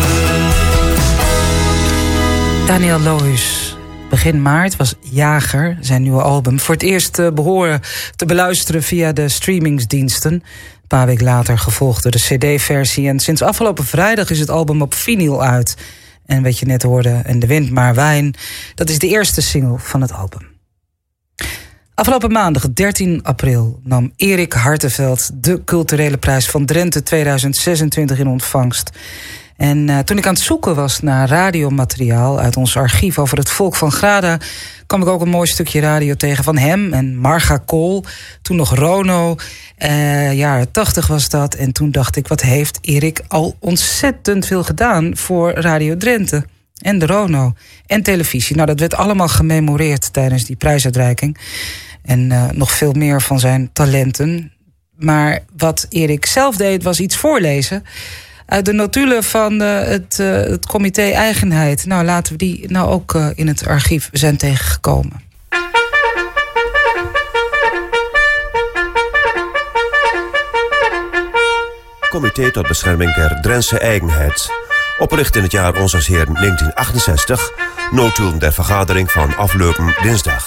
Daniel Lohuus. Begin maart was Jager, zijn nieuwe album, voor het eerst te beluisteren via de streamingsdiensten. Een paar weken later gevolgd door de cd-versie. En sinds afgelopen vrijdag is het album op vinyl uit. En wat je net hoorde, En de wind maar wijn, dat is de eerste single van het album. Afgelopen maandag, 13 april, nam Erik Hartenveld de culturele prijs van Drenthe 2026 in ontvangst. En toen ik aan het zoeken was naar radiomateriaal uit ons archief over het volk van Grada, kwam ik ook een mooi stukje radio tegen van hem en Marga Kool. Toen nog Rono, jaren 80 was dat. En toen dacht ik, wat heeft Erik al ontzettend veel gedaan voor Radio Drenthe. En de Rono. En televisie. Nou, dat werd allemaal gememoreerd tijdens die prijsuitreiking. En nog veel meer van zijn talenten. Maar wat Erik zelf deed, was iets voorlezen uit de notulen van het comité Eigenheid. Nou, laten we die nou ook in het archief zijn tegengekomen. Comité tot bescherming der Drentse eigenheid. Opgericht in het jaar Onzes Heeren 1968. Notulen der vergadering van afgelopen dinsdag.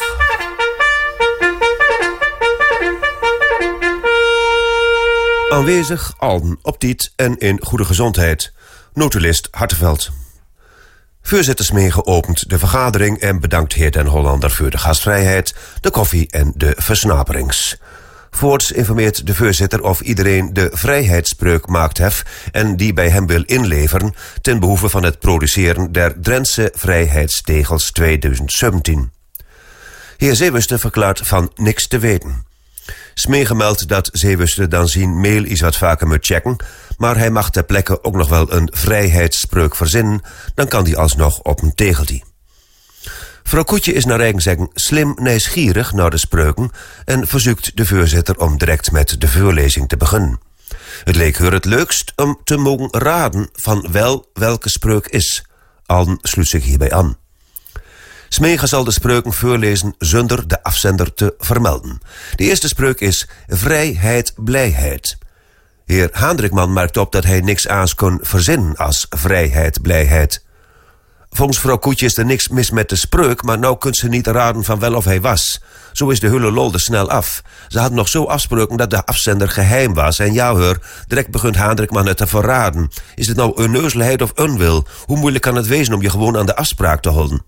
Aanwezig, allen op tijd en in goede gezondheid. Notulist Hartenveld. Voorzitter Smegen opent de vergadering en bedankt heer den Hollander voor de gastvrijheid, de koffie en de versnaperings. Voorts informeert de voorzitter of iedereen de vrijheidsspreuk maakt hef en die bij hem wil inleveren ten behoeve van het produceren der Drentse Vrijheidstegels 2017. Heer Zeewuste verklaart van niks te weten. Smegen meldt dat Zeewuste dan zien mail iets wat vaker moet checken, maar hij mag ter plekke ook nog wel een vrijheidsspreuk verzinnen, dan kan die alsnog op een tegeltje. Vrouw Koetje is naar eigen zeggen slim nieuwsgierig naar de spreuken en verzoekt de voorzitter om direct met de voorlezing te beginnen. Het leek haar het leukst om te mogen raden van welke spreuk is. Allen sluit zich hierbij aan. Smegen zal de spreuken voorlezen zonder de afzender te vermelden. De eerste spreuk is vrijheid, blijheid. Heer Haandrikman merkt op dat hij niks aans kon verzinnen als vrijheid, blijheid. Volgens vrouw Koetje is er niks mis met de spreuk, maar nou kunt ze niet raden van wel of hij was. Zo is de hulle lol er snel af. Ze hadden nog zo afsproken dat de afzender geheim was. En ja hoor, direct begint Haandrikman het te verraden. Is het nou een neuzelheid of onwil? Hoe moeilijk kan het wezen om je gewoon aan de afspraak te houden?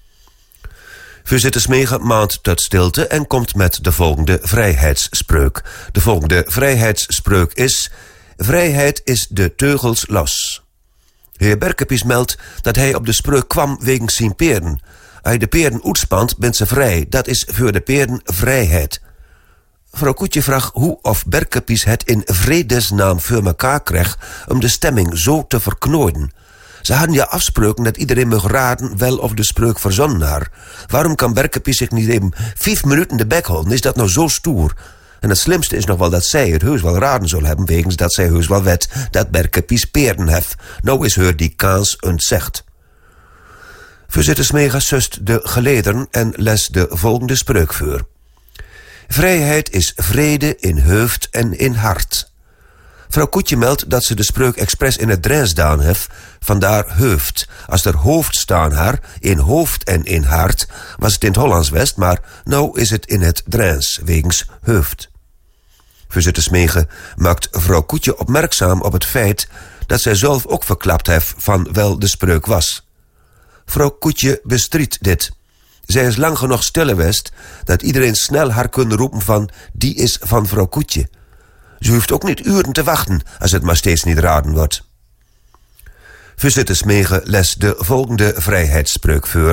Voorzitter Smegen maand tot stilte en komt met de volgende vrijheidsspreuk. De volgende vrijheidsspreuk is: vrijheid is de teugels los. Heer Berkepies meldt dat hij op de spreuk kwam wegens zijn peerden. Als je de peerden uitspant, bent ze vrij. Dat is voor de peerden vrijheid. Vrouw Koetje vraagt hoe of Berkepies het in vredesnaam voor mekaar kreeg om de stemming zo te verknooien. Ze hadden ja afsproken dat iedereen mag raden wel of de spreuk verzonnen haar. Waarom kan Berkepies zich niet even 5 minuten de bek houden? Is dat nou zo stoer? En het slimste is nog wel dat zij het heus wel raden zal hebben, wegens dat zij heus wel weet dat Berkepies peerden hef. Nou is haar die kans ontzegd. Voorzitter Smega sust de gelederen en les de volgende spreuk voor. Vrijheid is vrede in hoofd en in hart. Vrouw Koetje meldt dat ze de spreuk expres in het Drents daan hef, vandaar hoofd. Als er hoofd staan haar, in hoofd en in hart, was het in het Hollands West, maar nou is het in het Drents, wegens hoofd. Voorzitter Smegen maakt vrouw Koetje opmerkzaam op het feit dat zij zelf ook verklapt hef van wel de spreuk was. Vrouw Koetje bestridt dit. Zij is lang genoeg stille west dat iedereen snel haar kunnen roepen van die is van vrouw Koetje. Ze hoeft ook niet uren te wachten als het maar steeds niet raden wordt. Voorzitter Smegen les de volgende vrijheidsspreuk voor.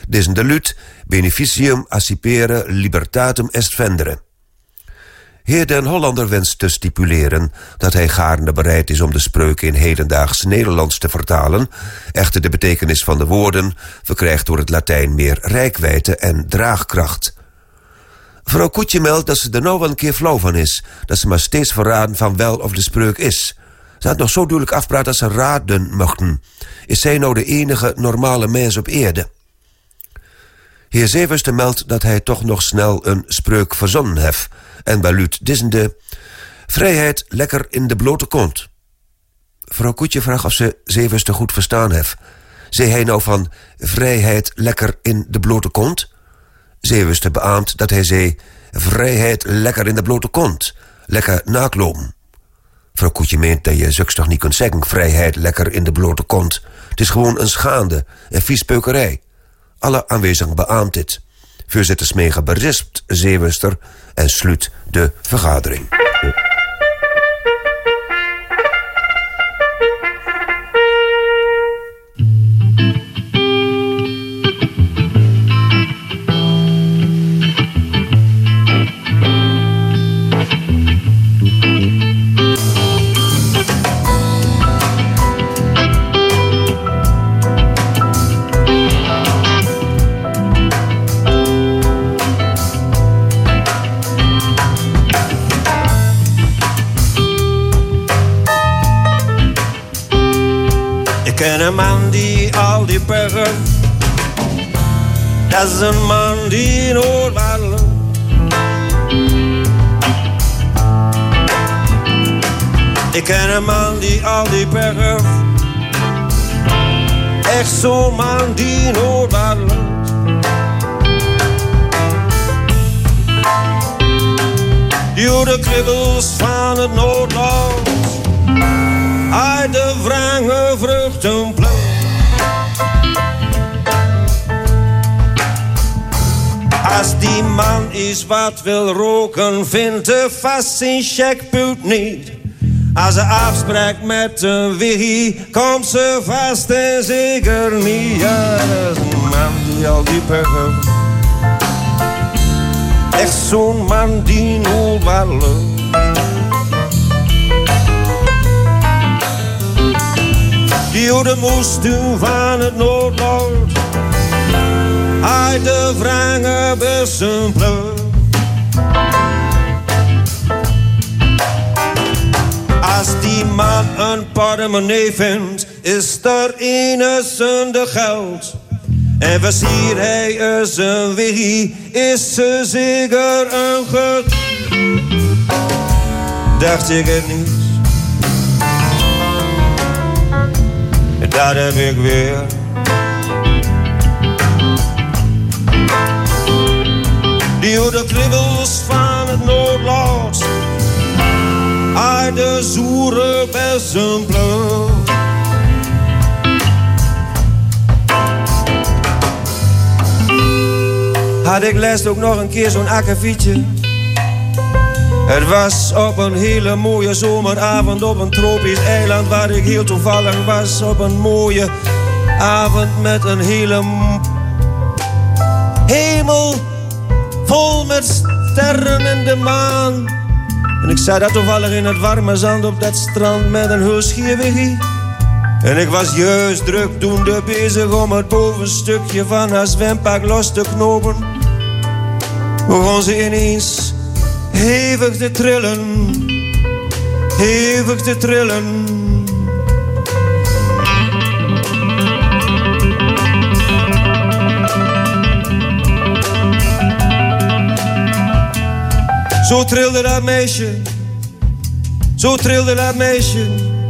Dissen de lut beneficium accipere libertatum est vendere. Heer den Hollander wenst te stipuleren dat hij gaarne bereid is om de spreuken in hedendaags Nederlands te vertalen. Echter de betekenis van de woorden verkrijgt door het Latijn meer reikwijdte en draagkracht. Vrouw Koetje meldt dat ze er nou wel een keer flauw van is, dat ze maar steeds verraden van wel of de spreuk is. Ze had nog zo duidelijk afpraat dat ze raden mochten. Is zij nou de enige normale mens op aarde? Heer Zeeverste meldt dat hij toch nog snel een spreuk verzonnen heeft. En bij Luut dissende: vrijheid lekker in de blote kont. Vrouw Koetje vraagt of ze Zeeverste goed verstaan heeft. Zei hij nou van vrijheid lekker in de blote kont? Zeeverste beaamt dat hij zei vrijheid lekker in de blote kont. Lekker naaklopen. Vrouw Koetje meent dat je zulks toch niet kunt zeggen vrijheid lekker in de blote kont. Het is gewoon een schaande en viespeukerij. Alle aanwezigen beaamt dit. Voorzitter Smegen berispt Zeeverster en sluit de vergadering. Ik ken een man die al die bergen, dat is een man die nooit wandelen. Ik ken een man die al die bergen, echt zo'n man die nooit wandelt. Die hoort de kribbels van het noodlot uit de wrange vruchten plukt. Als die man is wat wil roken, vindt hij vast zijn checkpunt niet. Als ze afspraakt met een wiggie, komt ze vast en zeker niet. Ja, dat is een man die al die pergen, echt zo'n man die nooit wandelt. Die hoe de moest doen van het noodlot uit de wrange bussen pluk. Als die man een portemonnee vindt, is er ene zonder geld. En versier hij is een wiggie, is ze zeker een gut. Dacht ik het niet, dat heb ik weer. Die hoe de kribbels van het noodlot uit de zoere bessen plukt. Had ik les ook nog een keer zo'n akkefietje. Het was op een hele mooie zomeravond op een tropisch eiland waar ik heel toevallig was. Op een mooie avond met een hele hemel vol met sterren en de maan. En ik zat daar toevallig in het warme zand op dat strand met een hulsgierwiggie. En ik was juist drukdoende bezig om het bovenstukje van haar zwempak los te knopen. Begon ze ineens hevig te trillen, hevig te trillen. Zo trilde dat meisje, zo trilde dat meisje.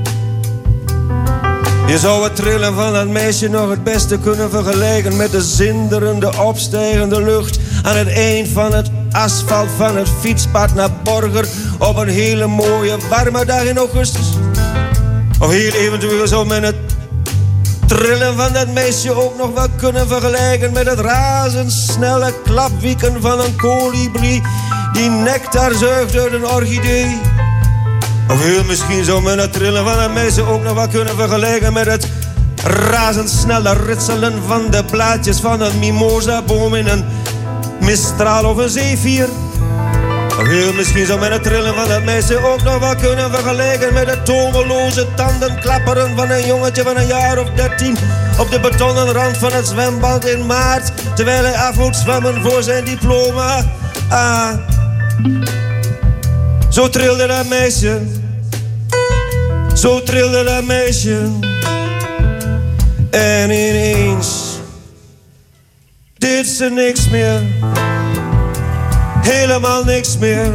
Je zou het trillen van dat meisje nog het beste kunnen vergelijken met de zinderende opstijgende lucht aan het eind van het asfalt van het fietspad naar Borger op een hele mooie warme dag in augustus. Of heel eventueel zou men het trillen van dat meisje ook nog wel kunnen vergelijken met het razendsnelle klapwieken van een kolibrie die nectar zuigt uit een orchidee. Of heel misschien zou men het trillen van dat meisje ook nog wel kunnen vergelijken met het razendsnelle ritselen van de blaadjes van een mimosaboom in een mistral of een zeevier. Of heel misschien zou men het trillen van dat meisje ook nog wel kunnen vergelijken met het tomeloze tandenklapperen van een jongetje van een jaar of 13 op de betonnen rand van het zwembad in maart, terwijl hij af moet zwemmen voor zijn diploma. Zo trilde dat meisje. Zo trilde dat meisje. En ineens deed ze niks meer. Helemaal niks meer.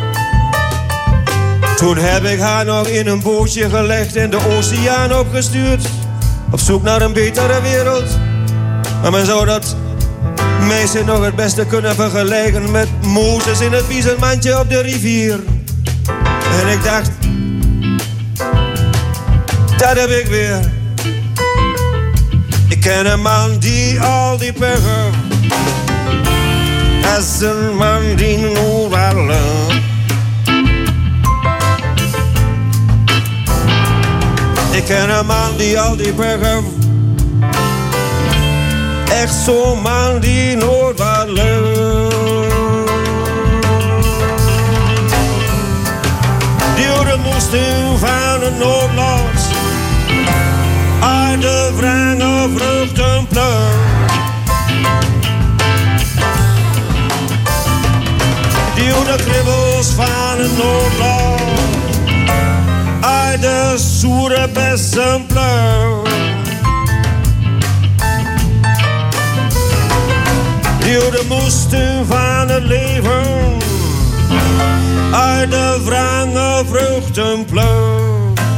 Toen heb ik haar nog in een bootje gelegd en de oceaan opgestuurd, op zoek naar een betere wereld. Maar men zou dat meisje nog het beste kunnen vergelijken met Mozes in het biezenmandje op de rivier. En ik dacht, dat heb ik weer. Ik ken een man die al die peggen als een man die nooit alleen. Ik ken een man die al die peggen, echt zo'n man die nooit alleen. Die moesten van een noodlot uit de wrange vruchtenpluim. Die de kribbels van een noodlot uit de zoere bessenpluim. Die de moesten van het leven uit de wrange vruchtenpluim.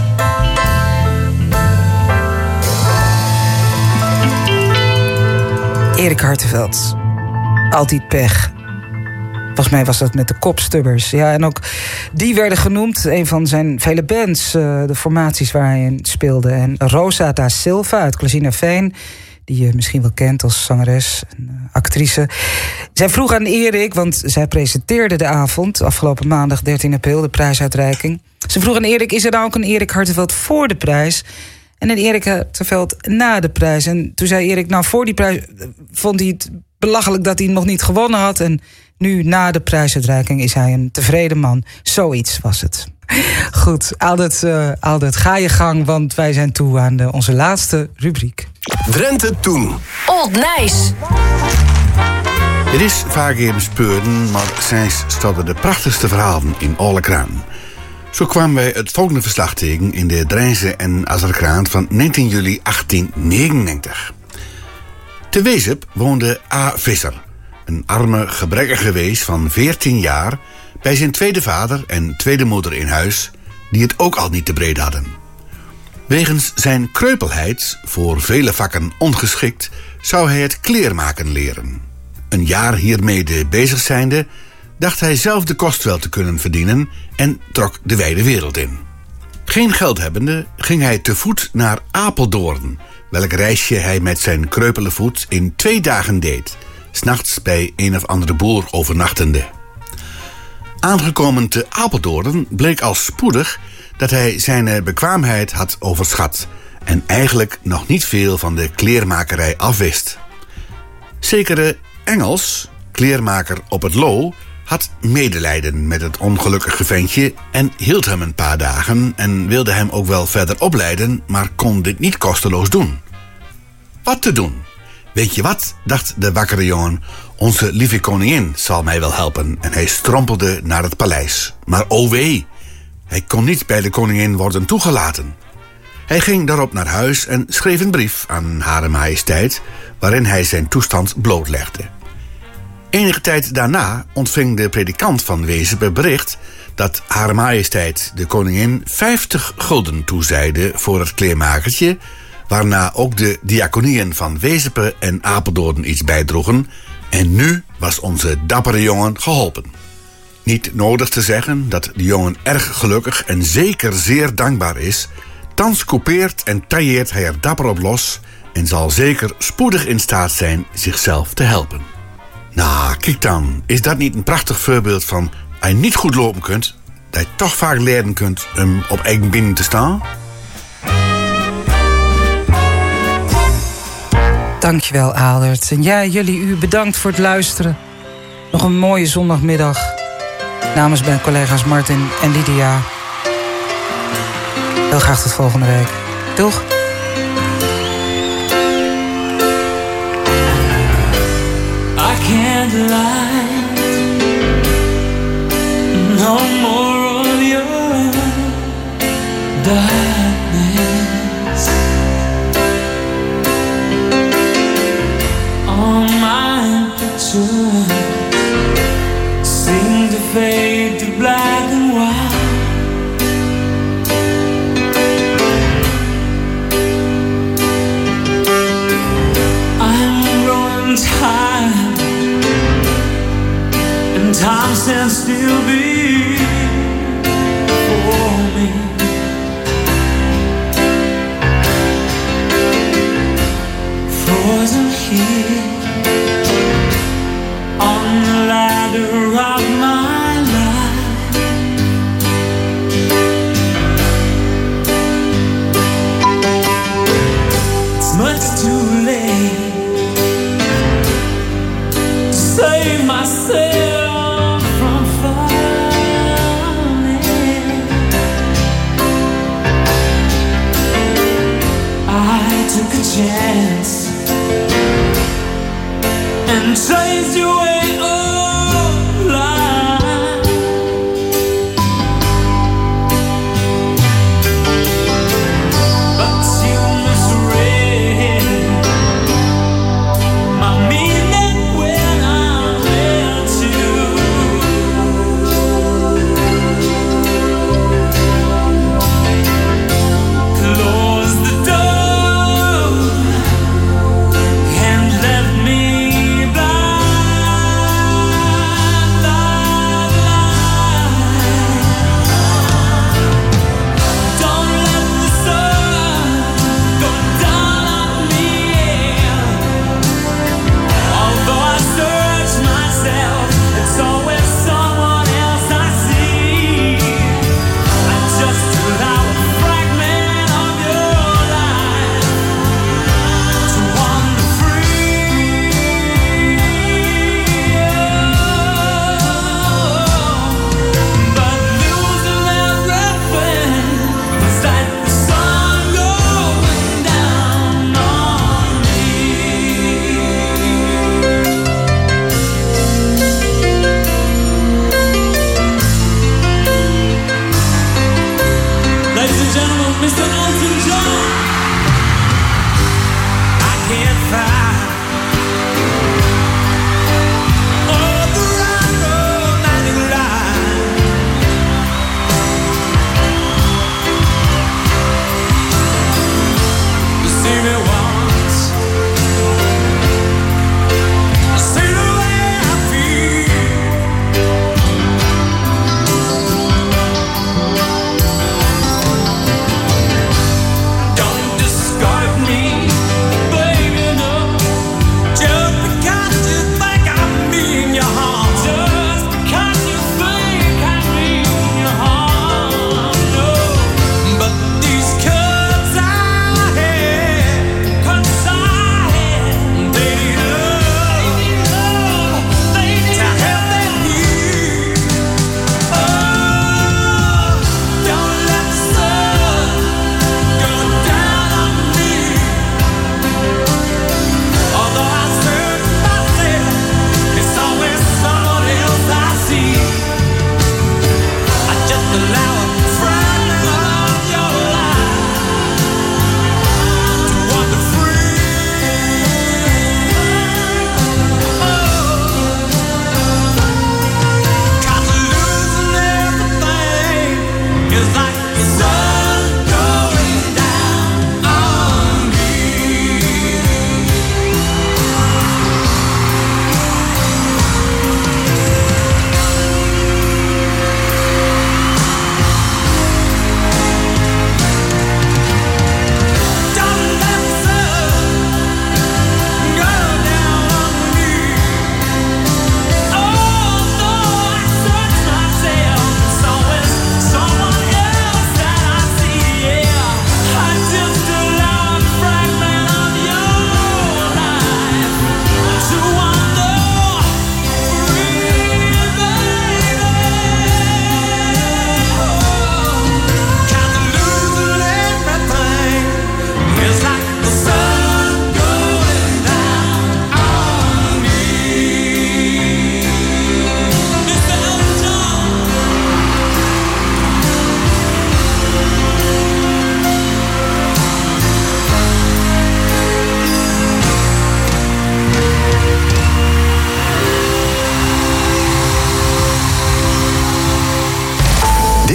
Erik Hartenveld. Altijd pech. Volgens mij was dat met de Kopstubbers. Ja, en ook die werden genoemd. Een van zijn vele bands, de formaties waar hij in speelde. En Rosa da Silva uit Klazinaveen, die je misschien wel kent als zangeres en actrice. Zij vroeg aan Erik, want zij presenteerde de avond afgelopen maandag 13 april, de prijsuitreiking. Ze vroeg aan Erik, is er nou ook een Erik Hartenveld voor de prijs en een Erik Hartenveld na de prijs? En toen zei Erik, nou voor die prijs vond hij het belachelijk dat hij nog niet gewonnen had. En nu na de prijsuitreiking is hij een tevreden man. Zoiets was het. Goed, Aldert, ga je gang, want wij zijn toe aan onze laatste rubriek. Drenthe Toen. Old Nijs. Het is vaak even bespeurden, maar sinds stonden de prachtigste verhalen in alle kraan. Zo kwamen wij het volgende verslag tegen in de Drijnse en Azerkraan van 19 juli 1899. Te Wezep woonde A. Visser, een arme, gebrekkige wees van 14 jaar, bij zijn tweede vader en tweede moeder in huis, die het ook al niet te breed hadden. Wegens zijn kreupelheid, voor vele vakken ongeschikt, zou hij het kleermaken leren. Een jaar hiermede bezig zijnde, dacht hij zelf de kost wel te kunnen verdienen en trok de wijde wereld in. Geen geld hebbende, ging hij te voet naar Apeldoorn, welk reisje hij met zijn kreupele voet in 2 dagen deed, 's nachts bij een of andere boer overnachtende. Aangekomen te Apeldoorn bleek al spoedig dat hij zijn bekwaamheid had overschat en eigenlijk nog niet veel van de kleermakerij afwist. Zekere Engels, kleermaker op het Loo, had medelijden met het ongelukkige ventje en hield hem een paar dagen en wilde hem ook wel verder opleiden, maar kon dit niet kosteloos doen. Wat te doen? Weet je wat, dacht de wakkere jongen, onze lieve koningin zal mij wel helpen, en hij strompelde naar het paleis. Maar o wee, hij kon niet bij de koningin worden toegelaten. Hij ging daarop naar huis en schreef een brief aan Hare Majesteit, waarin hij zijn toestand blootlegde. Enige tijd daarna ontving de predikant van Wezep het bericht dat Hare Majesteit de koningin 50 gulden toezeide voor het kleermakertje, waarna ook de diaconieën van Wezep en Apeldoorn iets bijdroegen, en nu was onze dappere jongen geholpen. Niet nodig te zeggen dat de jongen erg gelukkig en zeker zeer dankbaar is. Thans coupeert en tailleert hij er dapper op los en zal zeker spoedig in staat zijn zichzelf te helpen. Nou, kijk dan, is dat niet een prachtig voorbeeld van, als je niet goed lopen kunt, dat je toch vaak leren kunt om op eigen benen te staan? Dankjewel, Aalert. En ja, u bedankt voor het luisteren. Nog een mooie zondagmiddag. Namens mijn collega's Martin en Lydia. Heel graag tot volgende week. Doeg! I can't lie. No more of your darkness. All my pictures seem to fade to black and white. I'm growing tired, and time stands still before me. Frozen here on the ladder of my life. It's much too late to save myself from falling. I took a chance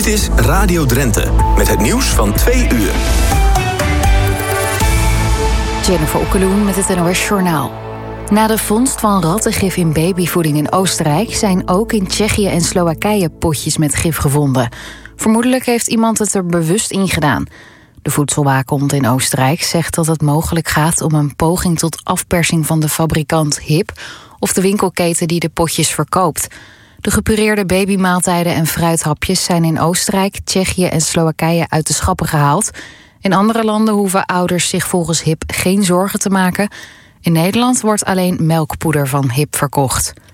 Dit is Radio Drenthe met het nieuws van 2 uur. Jennifer Okkeloen met het NOS Journaal. Na de vondst van rattengif in babyvoeding in Oostenrijk zijn ook in Tsjechië en Slowakije potjes met gif gevonden. Vermoedelijk heeft iemand het er bewust in gedaan. De voedselwaakhond in Oostenrijk zegt dat het mogelijk gaat om een poging tot afpersing van de fabrikant HIP of de winkelketen die de potjes verkoopt. De gepureerde babymaaltijden en fruithapjes zijn in Oostenrijk, Tsjechië en Slowakije uit de schappen gehaald. In andere landen hoeven ouders zich volgens HIP geen zorgen te maken. In Nederland wordt alleen melkpoeder van HIP verkocht.